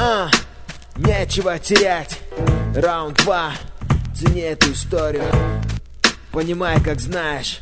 Нечего терять. Раунд 2. Цени эту историю. Понимай, как знаешь.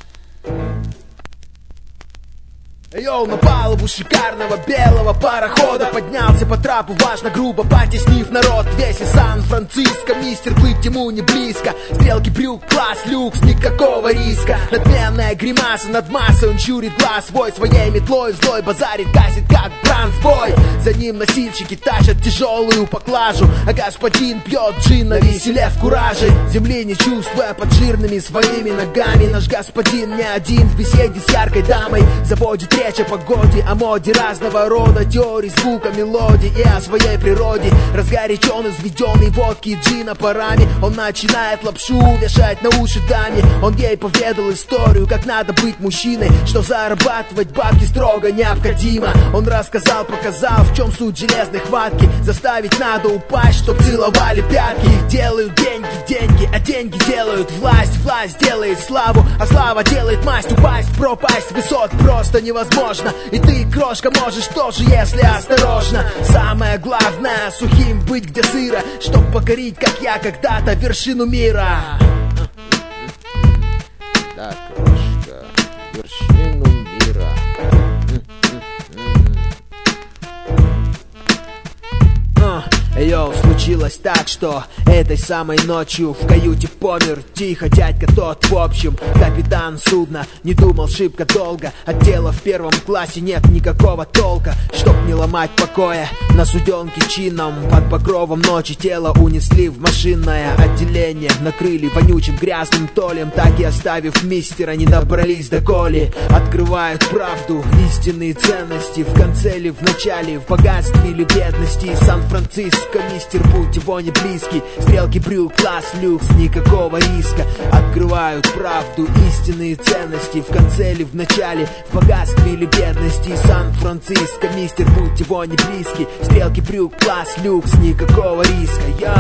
Йоу, на палубу шикарного белого парохода поднялся по трапу, важно, грубо потеснив народ. Весь из Сан-Франциско, мистер, плыть ему не близко. Стрелки брюк, класс, люкс, никакого риска. Надменная гримаса над массой, он чурит глаз свой. Своей метлой злой базарит, гасит как бранспой. За ним носильщики тащат тяжелую поклажу, а господин пьет джин на веселе в кураже. Земли не чувствуя под жирными своими ногами, наш господин не один в беседе с яркой дамой. Заводит речь о погоде, о моде разного рода, теории звука, мелодии и о своей природе. Разгорячен, изведенный водки и джина парами, он начинает лапшу вешать на уши даме. Он ей поведал историю, как надо быть мужчиной, что зарабатывать бабки строго необходимо. Он рассказал, показал, в чем суть железной хватки. Заставить надо упасть, чтоб целовали пятки. Их делают деньги, деньги, а деньги делают власть. Власть делает славу, а слава делает масть. Упасть, пропасть высот просто невозможно. И ты, крошка, можешь тоже, если осторожно. Самое главное, сухим быть где сыро, чтоб покорить, как я когда-то, вершину мира. Да, крошка, вершину мира. Йоу, случилось так, что этой самой ночью в каюте помер тихо дядька тот, в общем, капитан судна. Не думал шибко долго, от дела в первом классе нет никакого толка. Чтоб не ломать покоя, на суденке чином под покровом ночи тело унесли в машинное отделение. Накрыли вонючим грязным толем, так и оставив мистера, не добрались до Коли. Открывают правду, истинные ценности, в конце ли в начале, в богатстве или бедности. Сан-Франциско, мистер, будь его не близкий. Стрелки брюк, класс, люкс, никакого риска. Открывают правду, истинные ценности, в конце или в начале, в богатстве или бедности. Сан-Франциско, мистер, будь его не близкий. Стрелки брюк, класс, люкс, никакого риска.